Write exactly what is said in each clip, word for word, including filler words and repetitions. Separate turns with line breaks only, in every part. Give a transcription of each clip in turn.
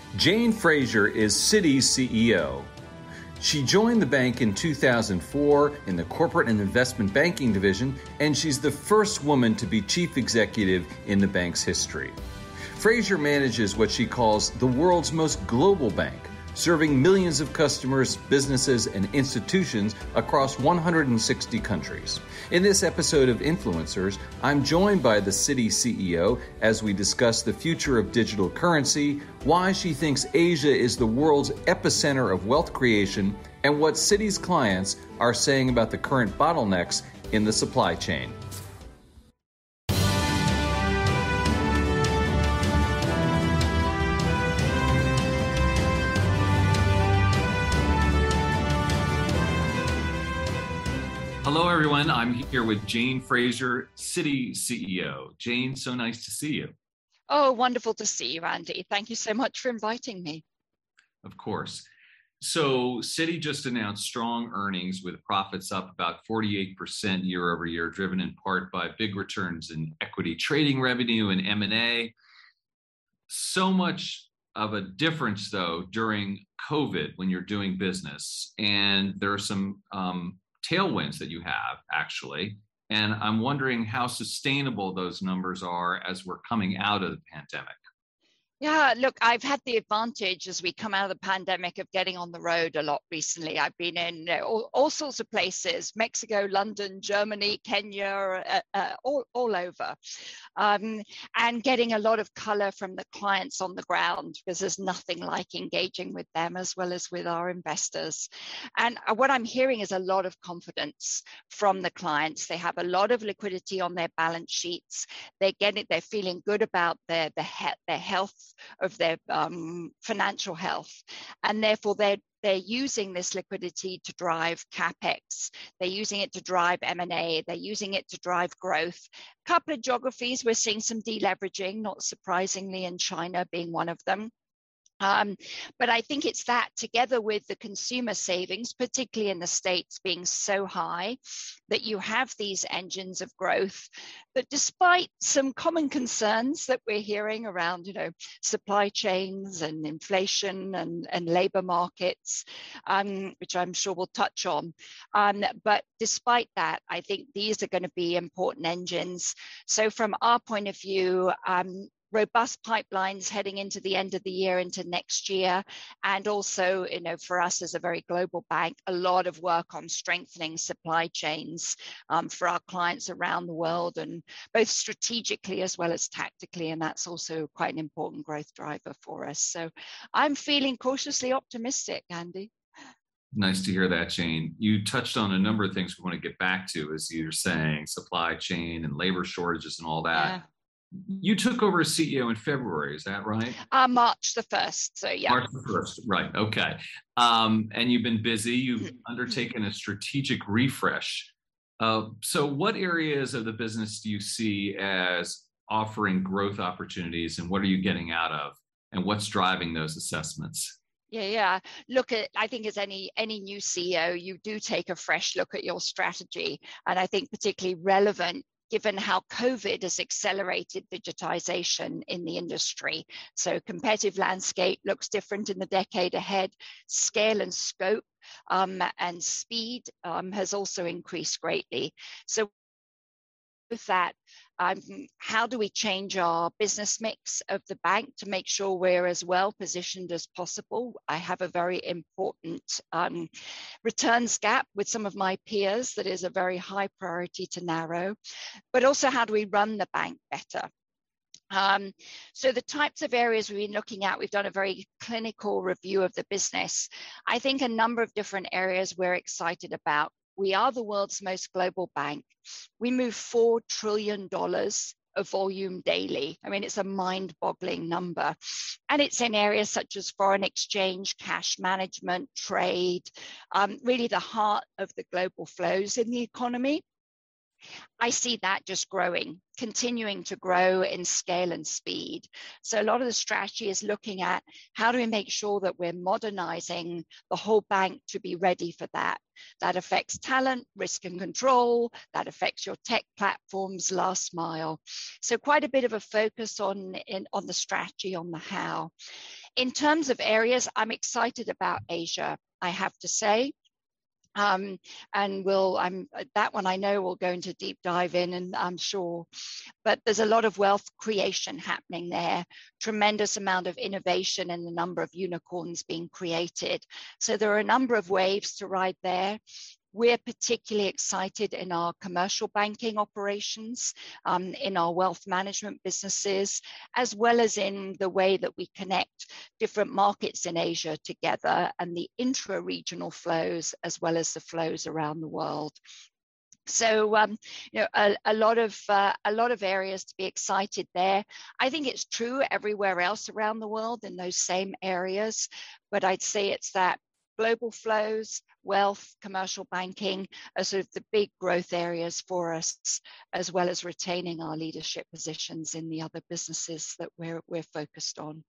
Jane Fraser is Citi's C E O. She joined the bank in two thousand four in the Corporate and Investment Banking Division, and she's the first woman to be chief executive in the bank's history. Fraser manages what she calls the world's most global bank, serving millions of customers, businesses, and institutions across one hundred sixty countries. In this episode of Influencers, I'm joined by the Citi C E O as we discuss the future of digital currency, why she thinks Asia is the world's epicenter of wealth creation, and what Citi's clients are saying about the current bottlenecks in the supply chain. Hello, everyone. I'm here with Jane Fraser, Citi C E O. Jane, so nice to see you.
Oh, wonderful to see you, Andy. Thank you so much for inviting me.
Of course. So Citi just announced strong earnings with profits up about forty-eight percent year over year, driven in part by big returns in equity trading revenue and M and A. So much of a difference, though, during COVID when you're doing business. And there are some um, tailwinds that you have, actually. And I'm wondering how sustainable those numbers are as we're coming out of the pandemic.
Yeah, look, I've had the advantage as we come out of the pandemic of getting on the road a lot recently. I've been in you know, all, all sorts of places, Mexico, London, Germany, Kenya, uh, uh, all, all over, um, and getting a lot of color from the clients on the ground, because there's nothing like engaging with them as well as with our investors. And what I'm hearing is a lot of confidence from the clients. They have a lot of liquidity on their balance sheets. They're getting, they're feeling good about their, their, he- their health of their um, financial health, and therefore they're they're using this liquidity to drive capex. They're using it to drive M and A. They're using it to drive growth. A couple of geographies we're seeing some deleveraging, not surprisingly, in China being one of them. Um, but I think it's that, together with the consumer savings, particularly in the States, being so high, that you have these engines of growth that, despite some common concerns that we're hearing around, you know, supply chains and inflation and, and labor markets, um, which I'm sure we'll touch on. Um, but despite that, I think these are going to be important engines. So from our point of view, um, robust pipelines heading into the end of the year, into next year. And also, you know, for us as a very global bank, a lot of work on strengthening supply chains um, for our clients around the world, and both strategically as well as tactically. And that's also quite an important growth driver for us. So I'm feeling cautiously optimistic, Andy.
Nice to hear that, Jane. You touched on a number of things we want to get back to, as you're saying, supply chain and labor shortages and all that.
Yeah.
You took over as C E O in February, is that right?
Uh, March the first, so yeah.
March the first, right, okay. Um, and you've been busy, you've undertaken a strategic refresh. Uh, so what areas of the business do you see as offering growth opportunities, and what are you getting out of, and what's driving those assessments?
Yeah, yeah. Look, at, I think as any any new C E O, you do take a fresh look at your strategy. And I think particularly relevant given how COVID has accelerated digitization in the industry. So competitive landscape looks different in the decade ahead. Scale and scope um, and speed um, has also increased greatly. So with that, um, how do we change our business mix of the bank to make sure we're as well positioned as possible? I have a very important um, returns gap with some of my peers that is a very high priority to narrow, but also how do we run the bank better? Um, so the types of areas we've been looking at, we've done a very clinical review of the business. I think a number of different areas we're excited about. We are the world's most global bank. We move four trillion dollars of volume daily. I mean, it's a mind-boggling number. And it's in areas such as foreign exchange, cash management, trade, um, really the heart of the global flows in the economy. I see that just growing, continuing to grow in scale and speed. So a lot of the strategy is looking at how do we make sure that we're modernizing the whole bank to be ready for that. That affects talent, risk and control, that affects your tech platforms, last mile. So quite a bit of a focus on, in, on the strategy, on the how. In terms of areas, I'm excited about Asia, I have to say. Um, and we'll, I'm, that one I know we'll go into deep dive in, and I'm sure, but there's a lot of wealth creation happening there, tremendous amount of innovation and the number of unicorns being created. So there are a number of waves to ride there. We're particularly excited in our commercial banking operations, um, in our wealth management businesses, as well as in the way that we connect different markets in Asia together and the intra-regional flows, as well as the flows around the world. So, um, you know, a, a lot of uh, a lot of areas to be excited there. I think it's true everywhere else around the world in those same areas, but I'd say it's that global flows, wealth, commercial banking are sort of the big growth areas for us, as well as retaining our leadership positions in the other businesses that we're we're focused on.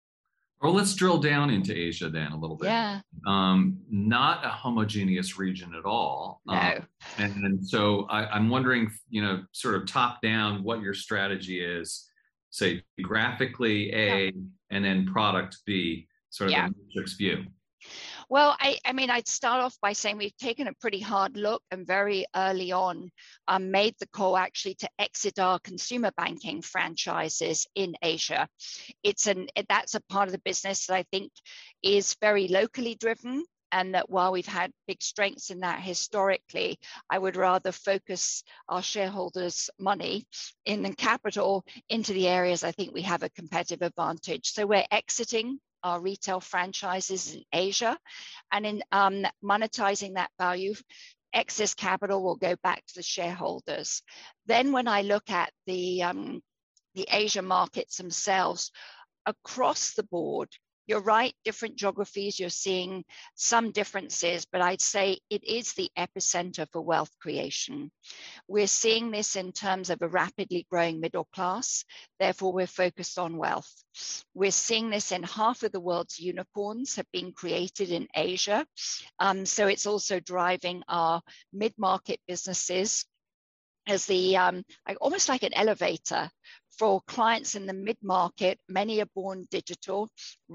Well, let's drill down into Asia then a little bit.
Yeah.
Um, not a homogeneous region at all.
No.
Um, and, and so I, I'm wondering, you know, sort of top down what your strategy is, say graphically A, yeah, and then product B, sort of yeah, a matrix view.
Well, I, I mean, I'd start off by saying we've taken a pretty hard look and very early on um, made the call actually to exit our consumer banking franchises in Asia. It's an that's a part of the business that I think is very locally driven, and that while we've had big strengths in that historically, I would rather focus our shareholders' money in the capital into the areas I think we have a competitive advantage. So we're exiting our retail franchises in Asia, and in um, monetizing that value, excess capital will go back to the shareholders. Then when I look at the, um, the Asia markets themselves, across the board, you're right, different geographies, you're seeing some differences, but I'd say it is the epicenter for wealth creation. We're seeing this in terms of a rapidly growing middle class, therefore we're focused on wealth. We're seeing this in half of the world's unicorns have been created in Asia. Um, so it's also driving our mid-market businesses as the, um, like, almost like an elevator for clients in the mid-market. Many are born digital,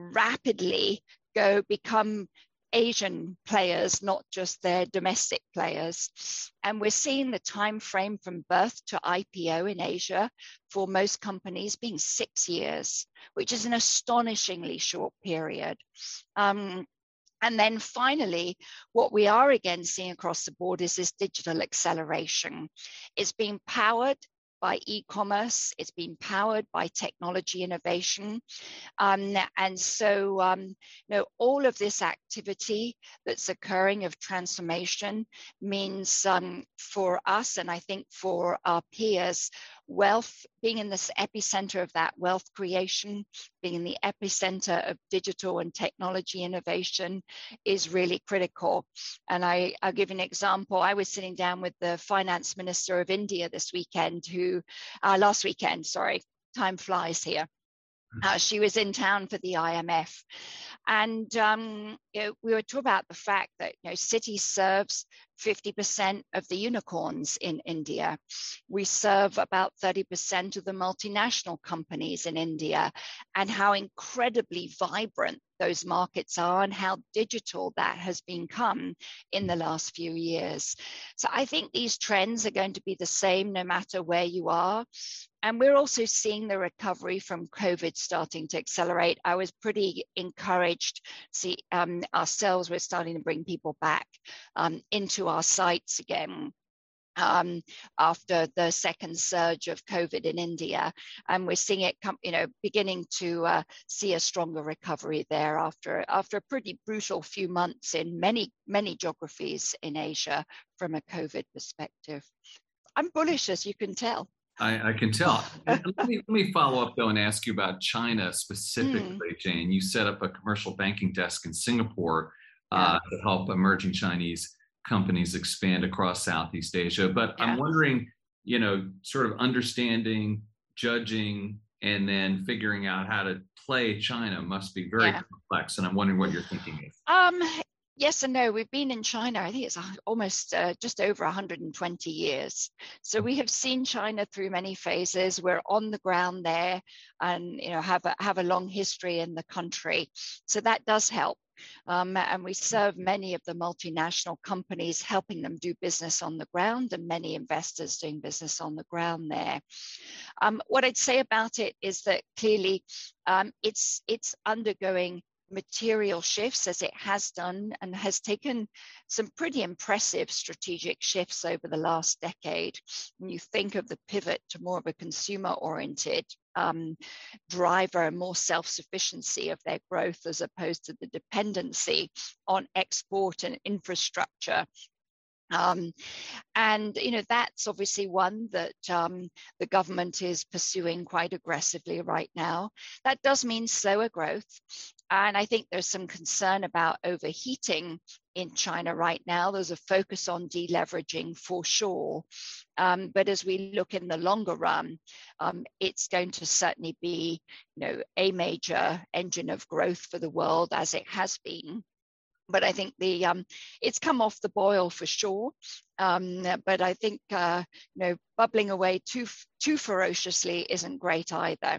rapidly go become Asian players, not just their domestic players. And we're seeing the time frame from birth to I P O in Asia for most companies being six years, which is an astonishingly short period. Um, And then finally, what we are again seeing across the board is this digital acceleration. It's being powered by e-commerce, it's been powered by technology innovation. Um, and so, um, you know, all of this activity that's occurring of transformation means um, for us, and I think for our peers, wealth, being in this epicenter of that wealth creation, being in the epicenter of digital and technology innovation is really critical. And I, I'll give an example. I was sitting down with the finance minister of India this weekend, who, uh, last weekend, sorry, time flies here. Uh, she was in town for the I M F. And um, you know, we were talking about the fact that, you know, Citi serves fifty percent of the unicorns in India. We serve about thirty percent of the multinational companies in India, and how incredibly vibrant those markets are and how digital that has become in the last few years. So I think these trends are going to be the same no matter where you are. And we're also seeing the recovery from COVID starting to accelerate. I was pretty encouraged. See, um, ourselves, we're starting to bring people back um, into our sites again um, after the second surge of COVID in India. And we're seeing it come, you know, beginning to uh, see a stronger recovery there after, after a pretty brutal few months in many, many geographies in Asia from a COVID perspective. I'm bullish, as you can tell.
I, I can tell. let, me, let me follow up, though, and ask you about China specifically, mm. Jane. You set up a commercial banking desk in Singapore uh, yeah. to help emerging Chinese companies expand across Southeast Asia. But yeah. I'm wondering, you know, sort of understanding, judging, and then figuring out how to play China must be very
Yeah.
complex. And I'm wondering what your thinking is.
Um, yes and no. We've been in China, I think it's almost uh, just over one hundred twenty years. So we have seen China through many phases. We're on the ground there and, you know, have a, have a long history in the country. So that does help. Um, and we serve many of the multinational companies, helping them do business on the ground, and many investors doing business on the ground there. Um, what I'd say about it is that clearly um, it's it's undergoing material shifts, as it has done, and has taken some pretty impressive strategic shifts over the last decade. When you think of the pivot to more of a consumer-oriented um, driver, more self-sufficiency of their growth, as opposed to the dependency on export and infrastructure. Um, and, you know, that's obviously one that um, the government is pursuing quite aggressively right now. That does mean slower growth. And I think there's some concern about overheating in China right now. There's a focus on deleveraging for sure. Um, but as we look in the longer run, um, it's going to certainly be, you know, a major engine of growth for the world, as it has been. But I think the um, it's come off the boil for sure. Um, but I think uh, you know, bubbling away too too ferociously isn't great either.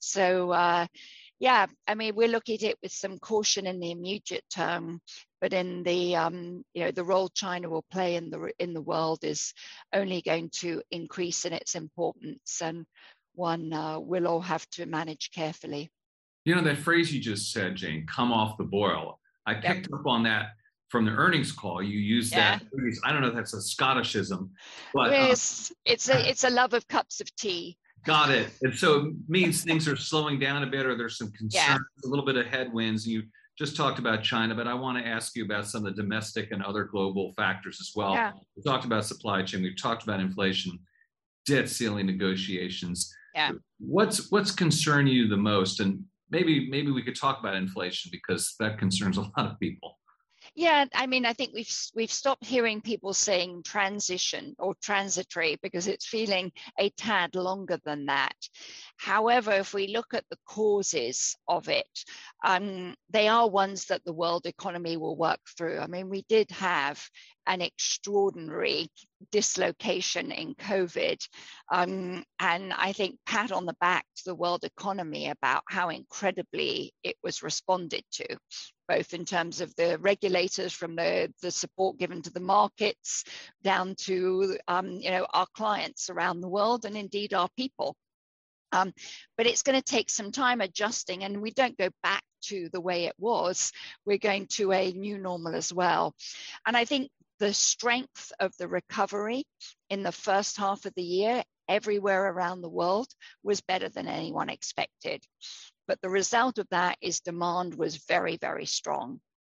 So uh, yeah, I mean, we're looking at it with some caution in the immediate term. But in the um, you know, the role China will play in the in the world is only going to increase in its importance, and one uh, we'll all have to manage carefully.
You know, that phrase you just said, Jane, "come off the boil." I picked
Yep.
up on that from the earnings call. You used
Yeah.
that phrase. I don't know if that's a Scottishism, but um,
Yes, it's a it's a love of cups of tea.
got it. And so it means things are slowing down a bit, or there's some concerns,
Yeah.
a little bit of headwinds. You just talked about China, but I want to ask you about some of the domestic and other global factors as well.
Yeah.
We talked about supply chain. We've talked about inflation, debt ceiling negotiations.
Yeah.
What's what's concerned you the most? And maybe maybe we could talk about inflation, because that concerns a lot of people.
Yeah, I mean, I think we've we've stopped hearing people saying transition or transitory, because it's feeling a tad longer than that. However, if we look at the causes of it, um, they are ones that the world economy will work through. I mean, we did have an extraordinary dislocation in COVID. Um, and I think pat on the back to the world economy about how incredibly it was responded to, both in terms of the regulators, from the, the support given to the markets, down to um, you know, our clients around the world, and indeed our people. Um, but it's going to take some time adjusting, and we don't go back to the way it was. We're going to a new normal as well. And I think the strength of the recovery in the first half of the year everywhere around the world was better than anyone expected. But the result of that is demand was very, very strong.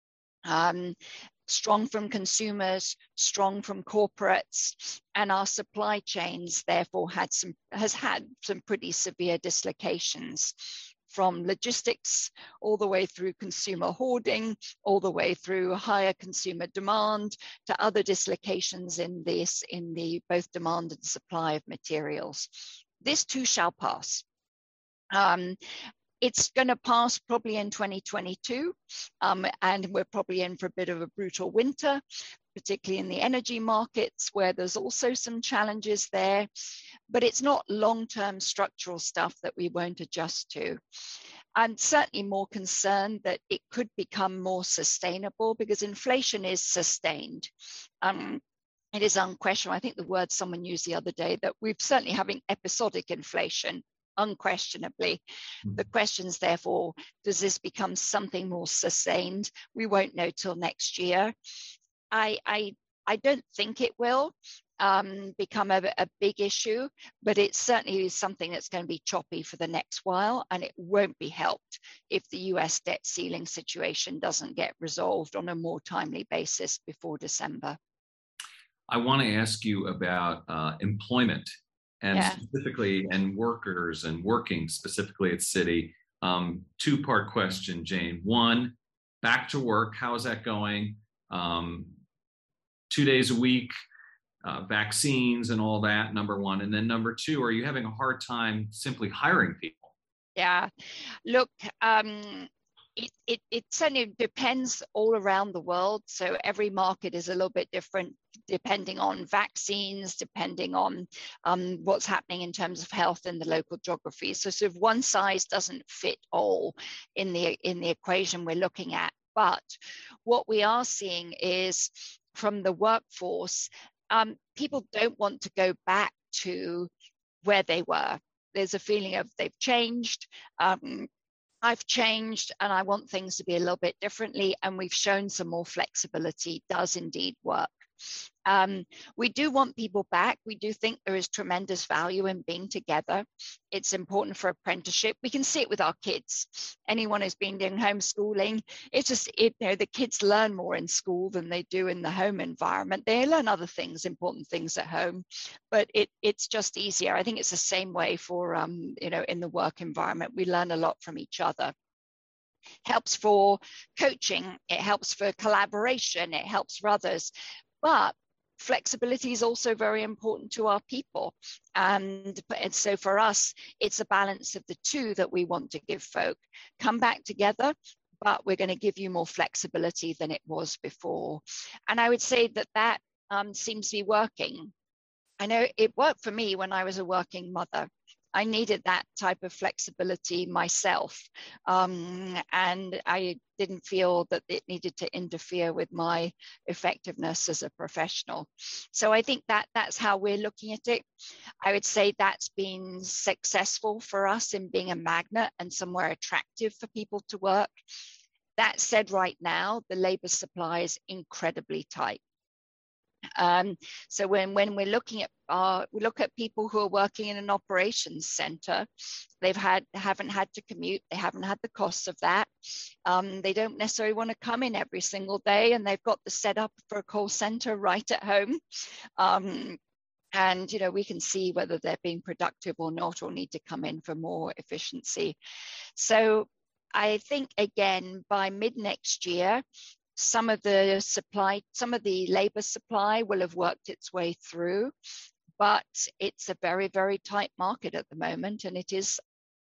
Um, strong from consumers, strong from corporates, and our supply chains therefore had some has had some pretty severe dislocations, from logistics all the way through consumer hoarding, all the way through higher consumer demand, to other dislocations in this in the both demand and supply of materials. This too shall pass. Um, It's going to pass probably in twenty twenty-two, um, and we're probably in for a bit of a brutal winter, particularly in the energy markets, where there's also some challenges there. But it's not long-term structural stuff that we won't adjust to. I'm certainly more concerned that it could become more sustainable, because inflation is sustained. Um, it is unquestionable. I think the word someone used the other day, that we're certainly having episodic inflation. Unquestionably. The question is therefore, does this become something more sustained? We won't know till next year. I I, I don't think it will um, become a, a big issue, but it certainly is something that's going to be choppy for the next while, and it won't be helped if the U S debt ceiling situation doesn't get resolved on a more timely basis before December.
I want to ask you about uh, employment. And
Yeah.
specifically, and workers and working specifically at Citi. Um, two-part question, Jane. One, back to work, how is that going? Um, two days a week, uh, vaccines and all that, number one. And then number two, are you having a hard time simply hiring people?
Yeah, look, um, it, it, it certainly depends all around the world. So every market is a little bit different depending on vaccines, depending on um, what's happening in terms of health in the local geography. So sort of one size doesn't fit all in the, in the equation we're looking at. But what we are seeing is from the workforce, um, people don't want to go back to where they were. There's a feeling of they've changed. Um, I've changed and I want things to be a little bit differently. And we've shown some more flexibility does indeed work. Um, we do want people back. We do think there is tremendous value in being together. It's important for apprenticeship. We can see it with our kids. Anyone who's been doing homeschooling, it's just, it, you know, the kids learn more in school than they do in the home environment. They learn other things, important things at home, but it, it's just easier. I think it's the same way for, um, you know, in the work environment. We learn a lot from each other. Helps for coaching. It helps for collaboration. It helps for others. But flexibility is also very important to our people. And, and so for us, it's a balance of the two that we want to give folk. Come back together, but we're going to give you more flexibility than it was before. And I would say that that um, seems to be working. I know it worked for me when I was a working mother. I needed that type of flexibility myself. Um, and I didn't feel that it needed to interfere with my effectiveness as a professional. So I think that that's how we're looking at it. I would say that's been successful for us in being a magnet and somewhere attractive for people to work. That said, right now, the labor supply is incredibly tight. Um, so when, when we're looking at uh, we look at people who are working in an operations center, they've had haven't had to commute, they haven't had the costs of that. Um, they don't necessarily want to come in every single day, and they've got the setup for a call center right at home. Um, and you know, we can see whether they're being productive or not, or need to come in for more efficiency. So I think again by mid next year, some of the supply, some of the labor supply will have worked its way through, but it's a very, very tight market at the moment. And it is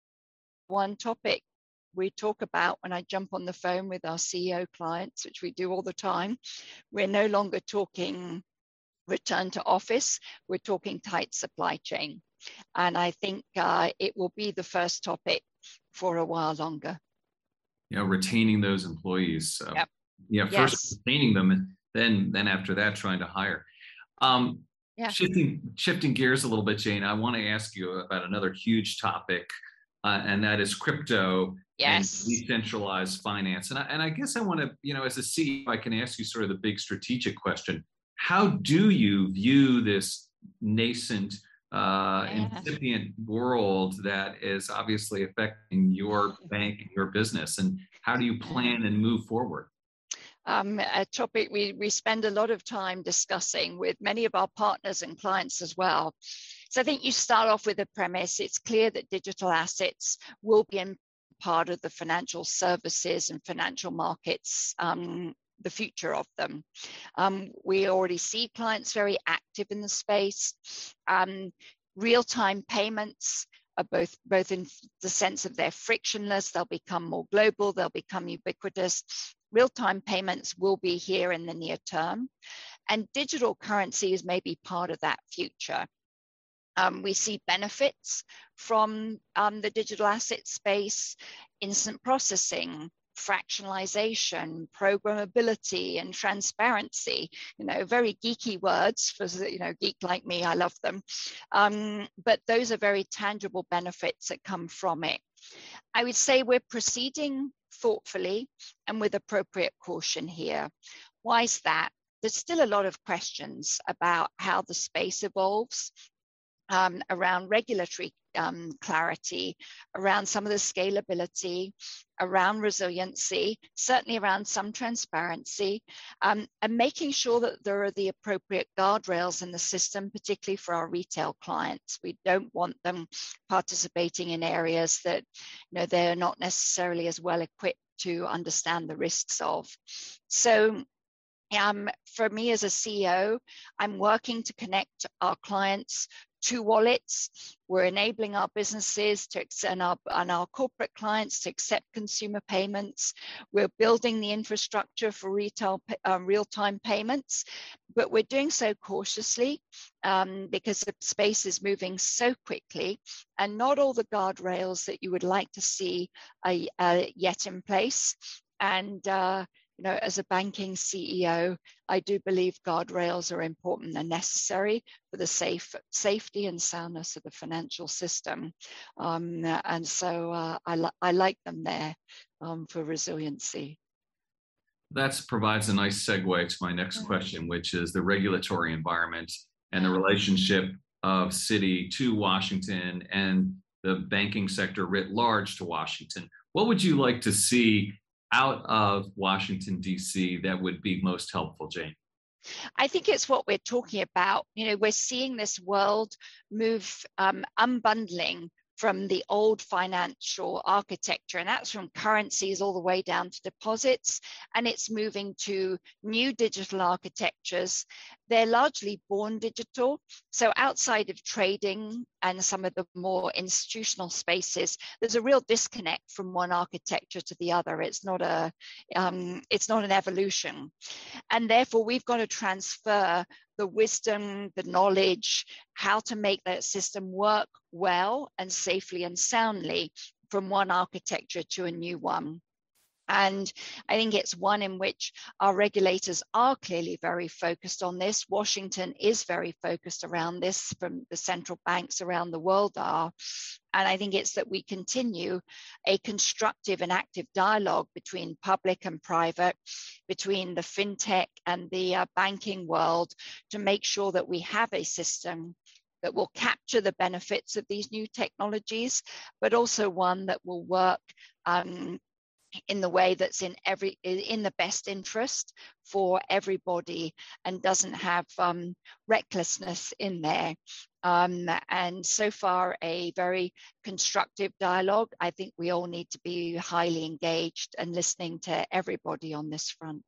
one topic we talk about when I jump on the phone with our C E O clients, which we do all the time. We're no longer talking return to office, we're talking tight supply chain. And I think uh, it will be the first topic for a while longer.
Yeah, retaining those employees. So.
Yep.
Yeah, first
yes.
retaining them, and then then after that, trying to hire. Um,
yeah.
Shifting shifting gears a little bit, Jane, I want to ask you about another huge topic, uh, and that is crypto
yes.
and decentralized finance. And I, and I guess I want to, you know, as a C E O, I can ask you sort of the big strategic question: how do you view this nascent, uh,
yeah.
incipient world that is obviously affecting your bank and your business, and how do you plan and move forward?
Um, a topic we, we spend a lot of time discussing with many of our partners and clients as well. So I think you start off with a premise. It's clear that digital assets will be in part of the financial services and financial markets, um, the future of them. Um, we already see clients very active in the space. Um, real-time payments are both, both in the sense of they're frictionless, they'll become more global, they'll become ubiquitous. Real-time payments will be here in the near term, and digital currencies may be part of that future. Um, we see benefits from um, the digital asset space, instant processing, fractionalization, programmability, and transparency. You know, very geeky words for, you know, geek like me, I love them. Um, but those are very tangible benefits that come from it. I would say we're proceeding thoughtfully and with appropriate caution here. Why is that? There's still a lot of questions about how the space evolves, um, around regulatory um, clarity, around some of the scalability, around resiliency, certainly around some transparency, um, and making sure that there are the appropriate guardrails in the system, particularly for our retail clients. We don't want them participating in areas that, you know, they're not necessarily as well equipped to understand the risks of. So Um, for me as a C E O, I'm working to connect our clients to wallets. We're enabling our businesses to and our, and our corporate clients to accept consumer payments. We're building the infrastructure for retail uh, real-time payments, but we're doing so cautiously um, because the space is moving so quickly, and not all the guardrails that you would like to see are, are yet in place. And uh, you know, as a banking C E O, I do believe guardrails are important and necessary for the safe safety and soundness of the financial system. Um, and so uh, I, li- I like them there um, for resiliency.
That provides a nice segue to my next question, which is the regulatory environment and the relationship of Citi to Washington and the banking sector writ large to Washington. What would you like to see out of Washington, D C that would be most helpful, Jane?
I think it's what we're talking about. You know, we're seeing this world move, um, unbundling from the old financial architecture, and that's from currencies all the way down to deposits, and it's moving to new digital architectures. They're largely born digital, so outside of trading and some of the more institutional spaces, there's a real disconnect from one architecture to the other. It's not a, um, it's not an evolution, and therefore we've got to transfer the wisdom, the knowledge, how to make that system work well and safely and soundly from one architecture to a new one. And I think it's one in which our regulators are clearly very focused on this. Washington is very focused around this, from the central banks around the world are. And I think it's that we continue a constructive and active dialogue between public and private, between the fintech and the uh, banking world, to make sure that we have a system that will capture the benefits of these new technologies, but also one that will work um, in the way that's in every in the best interest for everybody and doesn't have um, recklessness in there. Um, and so far, a very constructive dialogue. I think we all need to be highly engaged and listening to everybody on this front.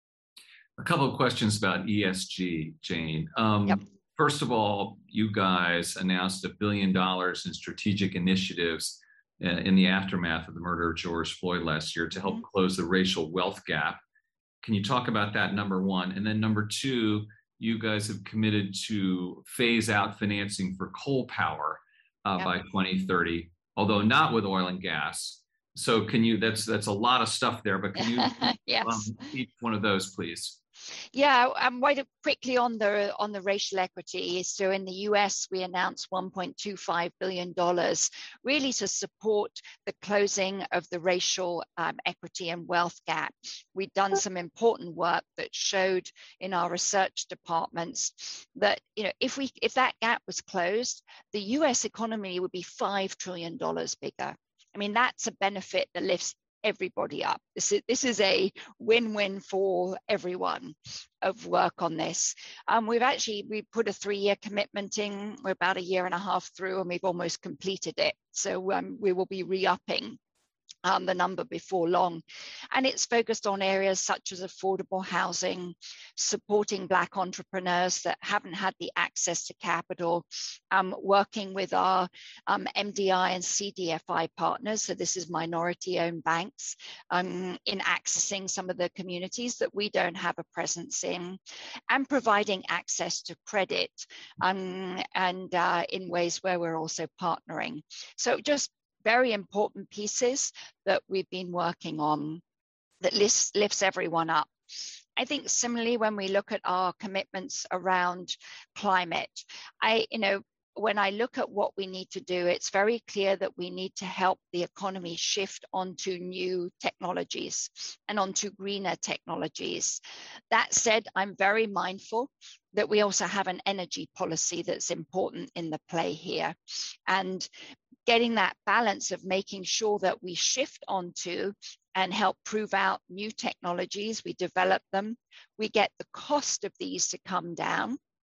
A couple of questions about E S G, Jane. Um,
yep.
First of all, you guys announced a billion dollars in strategic initiatives in the aftermath of the murder of George Floyd last year to help mm-hmm. close the racial wealth gap. Can you talk about that, number one? And then number two, you guys have committed to phase out financing for coal power uh, yep. by twenty thirty, although not with oil and gas. So can you, that's that's a lot of stuff there, but can you
yes.
um, each one of those, please?
Yeah, um, right quickly on the on the racial equity. So in the U S, we announced one point two five billion dollars, really to support the closing of the racial um, equity and wealth gap. We've done some important work that showed in our research departments that, you know, if we if that gap was closed, the U S economy would be five trillion dollars bigger. I mean, that's a benefit that lifts everybody up. This is this is a win-win for everyone of work on this. Um, we've actually we put a three-year commitment in. We're about a year and a half through, and we've almost completed it. So um, we will be re-upping Um, the number before long. And it's focused on areas such as affordable housing, supporting Black entrepreneurs that haven't had the access to capital, um, working with our um, M D I and C D F I partners, so this is minority-owned banks, um, in accessing some of the communities that we don't have a presence in, and providing access to credit, um, and uh, in ways where we're also partnering. So just very important pieces that we've been working on that lifts, lifts everyone up. I think similarly, when we look at our commitments around climate, I, you know, when I look at what we need to do, it's very clear that we need to help the economy shift onto new technologies and onto greener technologies. That said, I'm very mindful that we also have an energy policy that's important in the play here. And getting that balance of making sure that we shift onto and help prove out new technologies, we develop them, we get the cost of these to come down,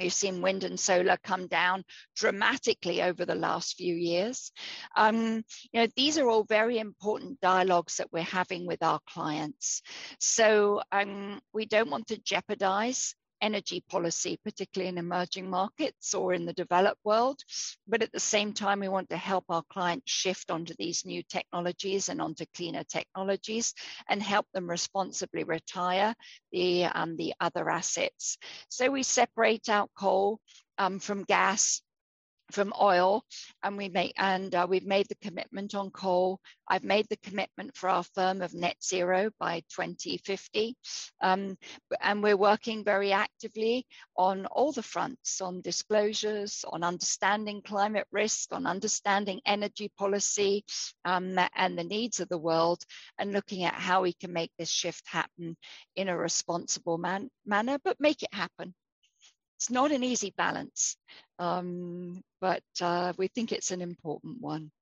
We've seen wind and solar come down dramatically over the last few years. Um, you know, these are all very important dialogues that we're having with our clients. So um, we don't want to jeopardize energy policy, particularly in emerging markets or in the developed world. But at the same time, we want to help our clients shift onto these new technologies and onto cleaner technologies and help them responsibly retire the, um, the other assets. So we separate out coal um, from gas, from oil, and we make and uh, we've made the commitment on coal. I've made the commitment for our firm of net zero by twenty fifty, um, and we're working very actively on all the fronts, on disclosures, on understanding climate risk, on understanding energy policy um, and the needs of the world, and looking at how we can make this shift happen in a responsible man manner, but make it happen. It's not an easy balance, um, but uh, we think it's an important one.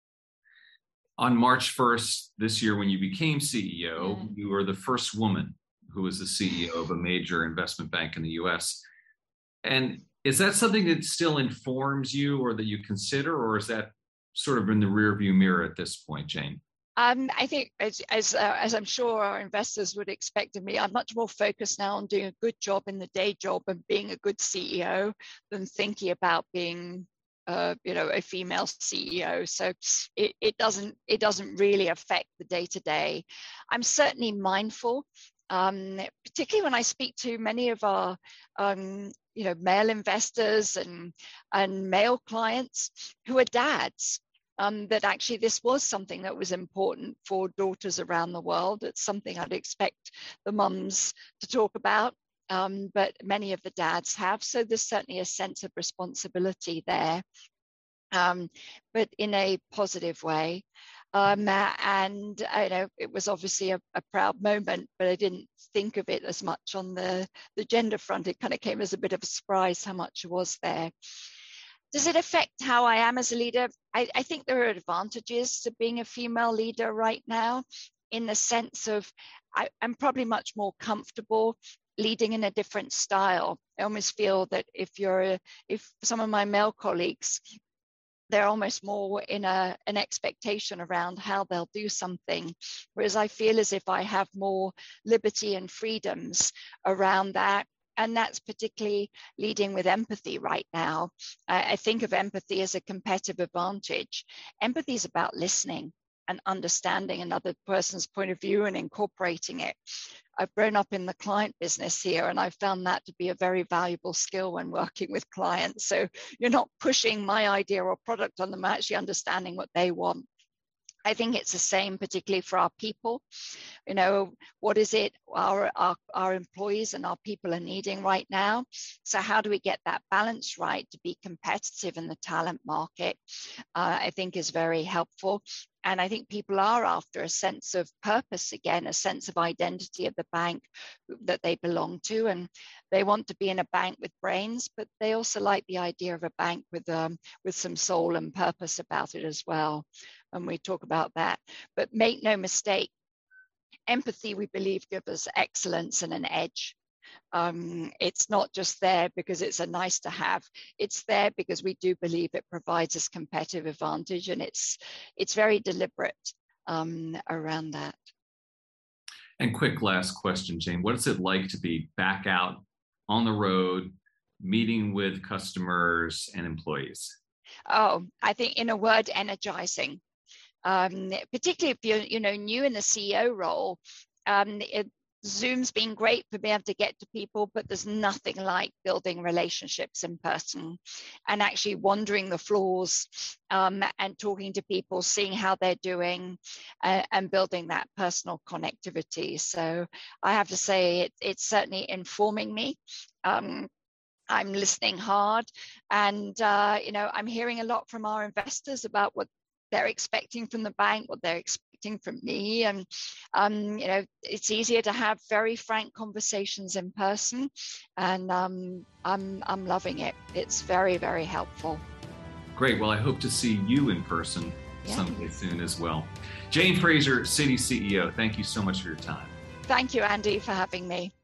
On March first this year, when you became C E O, mm. you were the first woman who was the C E O of a major investment bank in the U S. And is that something that still informs you or that you consider, or is that sort of in the rearview mirror at this point, Jane?
Um, I think, as as, uh, as I'm sure our investors would expect of me, I'm much more focused now on doing a good job in the day job and being a good C E O than thinking about being, uh, you know, a female C E O. So it, it doesn't it doesn't really affect the day to day. I'm certainly mindful, um, particularly when I speak to many of our, um, you know, male investors and and male clients who are dads. Um, that actually this was something that was important for daughters around the world. It's something I'd expect the mums to talk about, um, but many of the dads have. So there's certainly a sense of responsibility there, um, but in a positive way. Um, and you know, it was obviously a, a proud moment, but I didn't think of it as much on the, the gender front. It kind of came as a bit of a surprise how much was there. Does it affect how I am as a leader? I, I think there are advantages to being a female leader right now, in the sense of I, I'm probably much more comfortable leading in a different style. I almost feel that if you're, a, if some of my male colleagues, they're almost more in a, an expectation around how they'll do something. Whereas I feel as if I have more liberty and freedoms around that. And that's particularly leading with empathy right now. I think of empathy as a competitive advantage. Empathy is about listening and understanding another person's point of view and incorporating it. I've grown up in the client business here, and I've found that to be a very valuable skill when working with clients. So you're not pushing my idea or product on them, actually understanding what they want. I think it's the same, particularly for our people. You know, what is it our, our, our employees and our people are needing right now? So how do we get that balance right to be competitive in the talent market? Uh, I think is very helpful. And I think people are after a sense of purpose again, a sense of identity of the bank that they belong to. And they want to be in a bank with brains, but they also like the idea of a bank with, um, with some soul and purpose about it as well. And we talk about that. But make no mistake, empathy, we believe, gives us excellence and an edge. Um, it's not just there because it's a nice to have. It's there because we do believe it provides us competitive advantage, and it's it's very deliberate um, around that.
And quick last question, Jane. What is it like to be back out on the road, meeting with customers and employees?
Oh, I think in a word, energizing. Um, particularly if you're you know new in the C E O role. Um, it, Zoom's been great for being able to get to people, but there's nothing like building relationships in person and actually wandering the floors um, and talking to people, seeing how they're doing uh, and building that personal connectivity. So I have to say it, it's certainly informing me. Um, I'm listening hard, and uh, you know, I'm hearing a lot from our investors about what they're expecting from the bank, what they're expecting from me. And, um, you know, it's easier to have very frank conversations in person. And um, I'm, I'm loving it. It's very, very helpful.
Great. Well, I hope to see you in person yeah. someday soon as well. Jane Fraser, Citi C E O, thank you so much for your time.
Thank you, Andy, for having me.